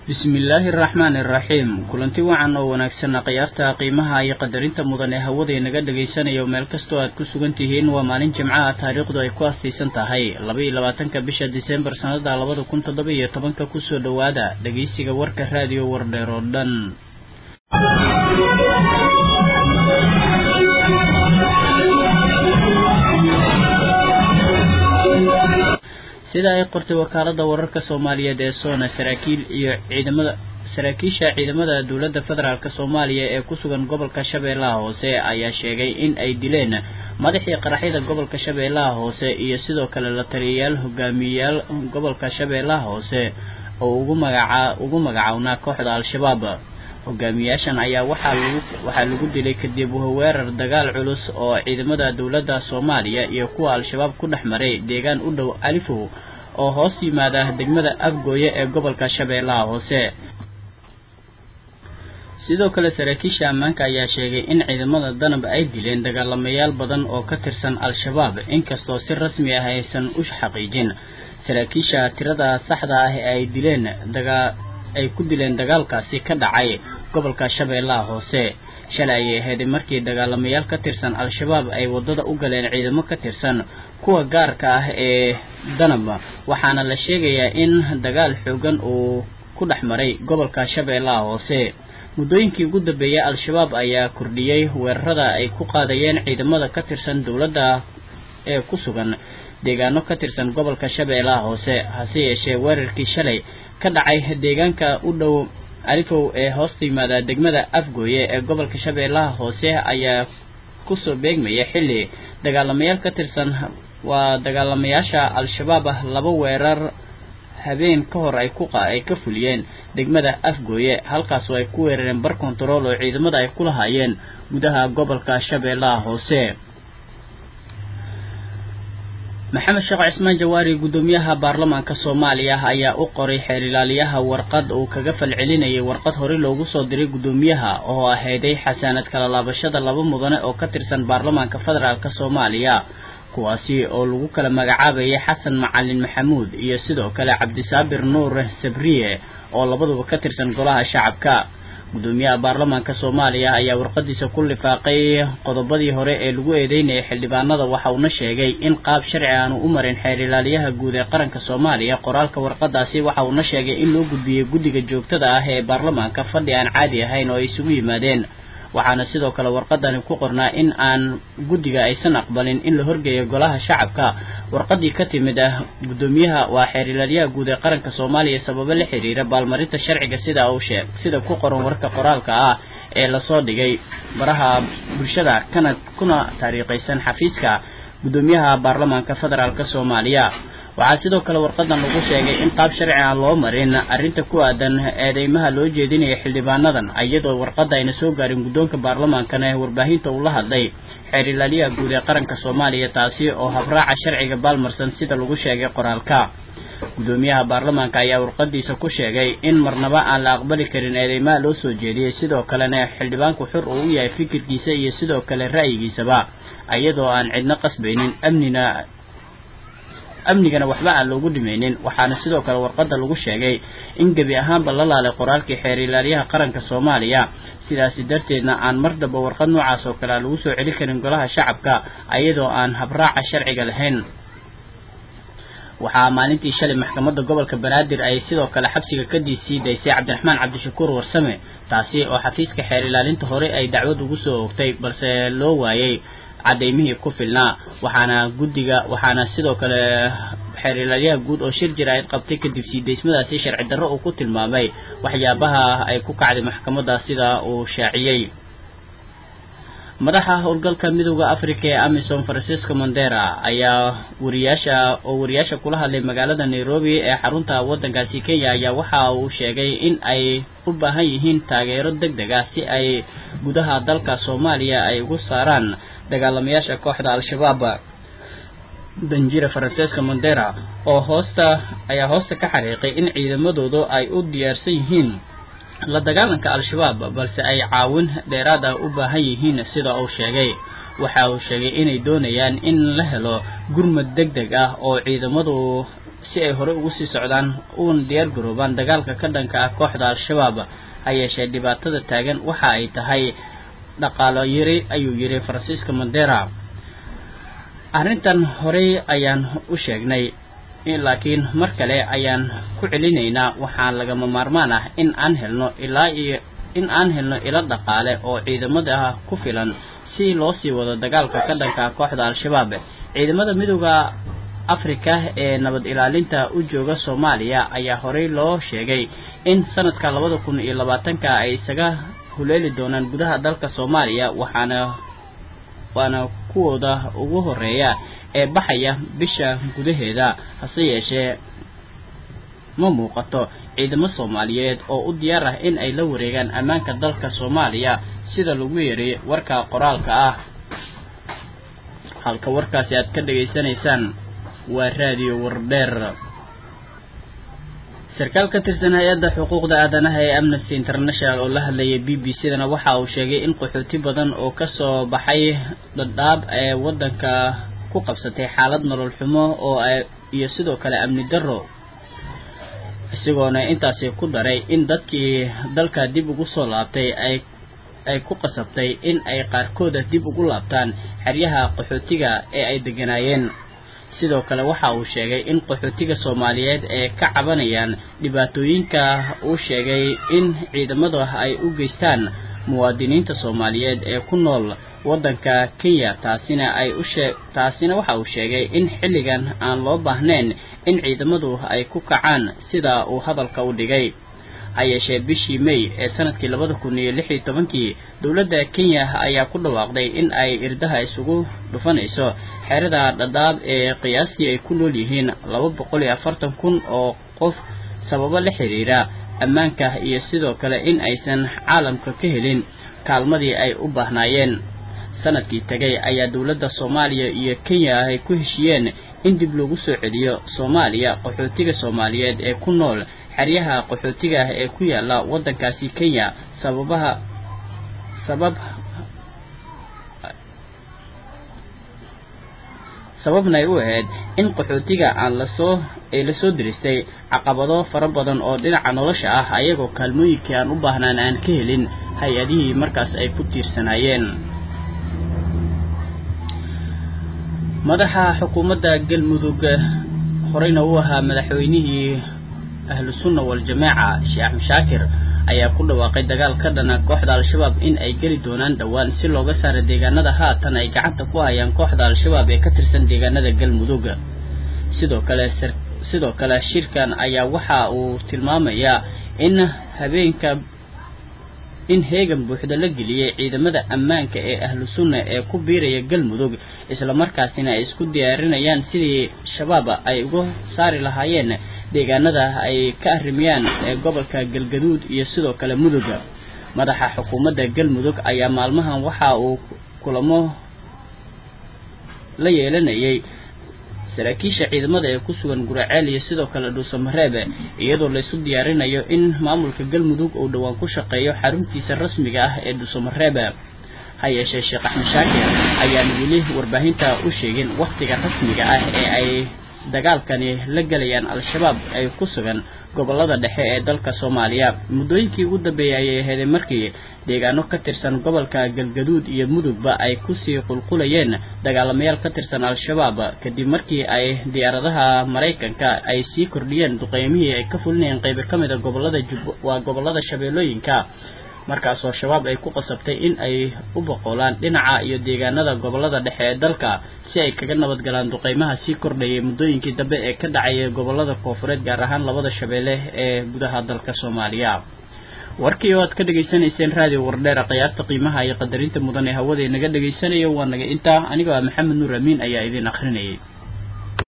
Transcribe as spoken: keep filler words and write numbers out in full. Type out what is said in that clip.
bismillaahi raxmaani raxiim kulanti wacan oo wanaagsan qiyaasta qiimaha iyo qadarinta mudan ee hawada inaga dhageysanayo meel kastoo aad ku sugan tihiin waa maalin jimcaha taariikhdu ay ku aasaysan tahay laba iyo labaatanka bisha Diseembar sanada labada kun toddoba iyo tobanka kusoo dhawaada dhageysiga warka raadiyo wardheer oo dhan sida ay qortay wakaalada wararka Soomaaliyeed ee Soona saraakiil iyo ciidamada saraakiisha ciidamada dawladda federaalka Soomaaliya ee ku sugan gobolka Shabeellaha Hoose ayaa sheegay in ay dileen madaxii qaraxyada gobolka Shabeellaha Hoose iyo sidoo kale la taliyayaal hogaamiyayaal gobolka Shabeellaha Hoose oo ugu magaca ugu magacaawna kooxda Al-Shabaab hogaamiyaashan ayaa waxa lagu waxa lagu dilay kadib weerar dagaal culus oo ciidamada dawladda Soomaaliya iyo kuwa Al-Shabaab ku dhaxmaray deegaan u dhow Alifo oo hoos yimaada degmada Afgooye ee gobolka Shabeellaha Hoose sidoo kale saraakiisha ammaanka ayaa sheegay in ciidamada danab ay dileen dagaalamayaal badan oo ka tirsan Al-Shabaab inkastoo si rasmi ah aysan u xaqiijin saraakiisha tirada saxda ah ee ay dileen dagaal ay ku dileen dagaalkaasi ka dhacay gobolka Shabeellaha Hoose shalay ay ahayd markii dagaalamayaal ka tirsan Al-Shabaab ay wadada u galeen ciidamo ka tirsan kuwa gaarka ah ee danab waxaana la sheegayaa in dagaal xoogan uu ku dhaxmaray gobolka Shabeellaha Hoose muddooyinkii ugu dambeeyay Al-Shabaab ayaa kordhiyay weerarada ay ku qaadayeen ciidamada ka tirsan dawladda ee ku sugan deegaano ka tirsan gobolka Shabeellaha Hoose hase yeeshee weerarkii shalay ka dhacay deegaanka u dhow Alifo ee hoos yimaada degmada Afgooye ee gobolka Shabeellaha Hoose ayaa ku soo beegmaya xilli dagaalamayaal ka tirsan waa dagaalamayaasha Al-Shabaab laba weerar habeen ka hor ay ku ay ka fuliyeen degmada Afgooye halkaas oo ay ku weerareen bar control oo ciidamada ay ku lahaayeen gudaha gobolka Shabeellaha Hoose maxamed sheekh cismaan jawaari gudoomiyaha baarlamaanka Soomaaliya ayaa u qoray xeer ilaaliyaha warqad uu kaga falcelinayay warqad hore loogu soo diray gudoomiyaha oo ahayd xasaanad kala laabashada laba mudane oo ka tirsan baarlamaanka federaalka Soomaaliya kuwaasi oo lagu kala magacaabayay Xasan Macalin Maxamuud iyo sidoo kale Cabdisaabir Nuur Sabriye oo labaduba ka tirsan golaha shacabka gudoomiyaha baarlamaanka Soomaaliya ayaa warqadiisa ku lifaaqay qodobadii hore ee lagu eedeynayay xildhibaanada waxa uu sheegay in qaab sharci ah uu marin xeer ilaaliyaha guud ee qaranka Soomaaliya qoraalka warqadaasi waxa uu sheegay in loo gudbiyay guddiga joogtada ah ee baarlamaanka fadhi aan caadi ahayn oo ay isugu yimaadeen waxaana sidoo kale warqadani ku qornaa in aan guddiga aysan aqbalin in la horgeeyo golaha shacabka warqadii ka timid ah gudoomiyaha waa xeer ilaaliyaha guud ee qaranka Soomaaliya sabab la xiriira baalmarinta sharciga sida uu sheegay sida ku qoran warka qoraalka ah ee la soo dhigay baraha bulshada kana kuna taariikhaysan xafiiska gudoomiyaha baarlamaanka federaalka Soomaaliya waxaa sidoo kale warqadan lagu sheegay in qaab sharci ah loo marin arrinta ku aadan eedeymaha loo jeedinayo xildhibaanadan iyadoo warqada ayna soo gaarin gudoonka baarlamaanka ee warbaahinta uu la hadlay xeer ilaaliyaha guud ee qaranka Soomaaliya taasi oo habraaca sharciga baalmarsan sida lagu sheegay qoraalka gudoomiyaha baarlamaanka ayaa warqadiisa ku sheegay in marnaba aan la aqbali karin eedeymaha loo soo jeediyay sidoo kalena xildhibaanku xur uu u yahay fikirkiisa iyo sidoo kale ra'yigiisaba iyadoo aan cidna qasbaynin amnina amnigana waxba aan loogu dhimaynin waxaana sidoo kale warqada lagu sheegay in gabi ahaanba la laalay qoraalkii xeer ilaaliyaha qaranka Soomaaliya sidaas darteedna aan mardaba warqad noocaas oo kale lagu soo celin karin golaha shacabka iyadoo aan habraaca sharciga lahayn waxaa maalintii shalay maxkamadda gobolka Banaadir ay sidoo kale xabsiga ka diisay daysay Cabdiraxmaan Cabdishakuur Warsame taasi oo xafiiska xeer ilaalinta hore ay dacwad ugu soo oogtay balse loo waayay cadeymihii ku filnaa waxaana guddiga waxaana sidoo kale xeer ilaaliyaha guud oo shir jira ay qabtay kadib siideysmadaasi sharci darro uu ku tilmaamay waxyaabaha ay ku kacday maxkamadda sida uu shaaciyay madaxa howlgalka midowga Afrika ee Amisom Francisco Mandera ayaa wariyaasha oo wariyaasha kula hadlay magaalada Nairobi ee xarunta waddankaasi Kenya ayaa waxa uu sheegay in ay u baahan yihiin taageero degdeg ah si ay gudaha dalka Soomaaliya ay ugu saaraan dagaalamayaasha kooxda Al-Shabaab danjira Francisco Mandera oo hoosta ayaa hoosta ka xariiqay in ciidamadoodu ay u diyaarsan yihiin la dagaalanka al-shabaab balse ay caawin dheeraad ah u baahan yihiin sida uu sheegay waxa uu sheegay inay doonayaan in la helo gurmad degdeg ah oo ciidamadu si ay hore ugu sii socdaan uun diyaar garoobaan dagaalka ka dhanka ah kooxda al-shabaab ayay dhibaatada taagan waxa ay tahay dhaqaalo yari ayuu yiri Francisco Mandera arrintan hore ayaan u sheegnay laakiin mar kale ayaan ku celinaynaa waxaan laga maarmaan ah in aan helno ilaa iyo in aan helno ila dhaqaale oo ciidamada ku filan si loo sii wado dagaalka ka dhanka ah kooxda al-shabaab ciidamada midowga Afrika ee nabad ilaalinta u jooga Soomaaliya ayaa hore loo sheegay in sanadka laba kun iyo labaatan ka ay isaga huleeli doonaan gudaha dalka Soomaaliya waxaana waana kuwooda ugu horeeya ee baxaya bisha gudaheeda hase yeeshee ma muuqato ciidamo Soomaaliyeed oo u diyaar ah in ay la wareegaan ammaanka dalka Soomaaliya sida lagu yiri warka qoraalka ah halka warkaasi aad ka dhageysanaysaan waa raadiyo Wardheer sarkaal ka tirsan hay'adda xuquuqda aadanaha ee Amnesty International oo la hadlayay B B C dana waxa uu sheegay in qaxooti badan oo ka soo baxay Dadaab ee wadanka ku qabsatay xaalad nolol xumo oo ay iyo sidoo kale amni darro isagoona intaasi ku daray in dadkii dalka dib ugu soo laabtay ay ay ku qasabtay in ay qaarkooda dib ugu laabtaan xeryaha qaxootiga ee ay deganayeen sidoo kale waxa uu sheegay in qaxootiga Soomaaliyeed ee ka cabanayaan dhibaatooyinka uu sheegay in ciidamadu ay u geystaan muwaadiniinta Soomaaliyeed ee ku nool wadanka Kenya taasina ay u sheeg taasina waxa uu sheegay in xilligan aan loo baahnayn in ciidamadu ay ku kacaan sida uu hadalka u dhigay ayay bishii May ee sanadkii laba kun iyo lix iyo toban dawladda Kenya ayaa ku dhawaaqday in ay irdaha isugu dhufanayso xerada Dadaab ee qiyaastii ay ku nool yihiin laba boqol iyo afartan kun oo qof sababo la xiriira ammaanka iyo sidoo kale in aysan caalamka ka helin kaalmadii ay u baahnaayeen sanadkii tagay ayaa dawladda Soomaaliya iyo Kenya ay ku heshiyeen in dib loogu soo celiyo Soomaaliya qaxootiga Soomaaliyeed ee ku nool xeryaha qaxootiga ee ku yaala wadankaasi Kenya sababaha sabab sababna ay u ahayd in qaxootiga aan la soo ay la soo diristay caqabado fara badan oo dhinaca nolosha ah ayagoo kaalmooyinka aan u baahnaan aan ka helin hay'adihii markaas ay ku tiirsanayeen madaxa xukuumadda Galmudug horeyna uu ahaa madaxweynihii ahlu sunna wal jamaa Sheekh Mashaakir ayaa ku dhawaaqay dagaal ka dhana kooxda al-shabaab in ay gali doonaan dhawaan si looga saaro deegaanada haatan ay gacanta ku hayaan kooxda al-shabaab ee ka tirsan deegaanada Galmudug sidoo kale sidoo kale shirkan ayaa waxa uu tilmaamayaa in habeenka in heegan buuxda la geliyay ciidamada ammaanka ee ahlu sunna ee ku biiraya Galmudug isla markaasina ay isku diyaarinayaan sidii shabaab ay uga saari lahaayeen deegaanada ay ka arrimiyaan ee gobolka Galgaduud iyo sidoo kale Mudug madaxa xukuumadda Galmudug ayaa maalmahan waxa uu kulamo la yeelanayay saraakiisha ciidamada ee ku sugan Guraceel iyo sidoo kale Dhuusamareeb iyadoo la isku diyaarinayo in maamulka Galmudug uu dhawaan ku shaqeeyo xaruntiisa rasmiga ah ee Dhuusamareeb hayeeshee Sheekh Axmed Shaakir ayaan weli warbaahinta u sheegin waqtiga rasmiga ah ee ay dagaalkani la galayaan al-shabaab ay ku sugan gobolada dhexe ee dalka Soomaaliya muddooyinkii ugu dambeeyay ay ahayd markii deegaano ka tirsan gobolka Galgaduud iyo Mudugba ay ku sii qulqulayeen dagaalamayaal ka tirsan al-shabaab kadib markii ay diyaaradaha Mareykanka ay sii kordhiyeen duqeymihii ay ka fulinayeen qayb ka mid ah gobolada waa gobolada Shabeellooyinka markaas oo shabaab ay ku qasabtay in ay u boqolaan dhinaca iyo deegaanada gobolada dhexe ee dalka si ay kaga nabad galaan duqeymaha sii kordhayay muddooyinkii dambe ee ka dhacay gobolada Koonfureed gaar ahaan labada Shabeelle ee gudaha dalka Soomaaliya warkii oo aad ka dhageysanayseen raadiyo Wardheer qiyaasta qiimaha iyo qadarinta mudan ee hawada inaga dhageysanayo waa naga inta aniga Maxamed Nuur Amiin ayaa idin akhrinayay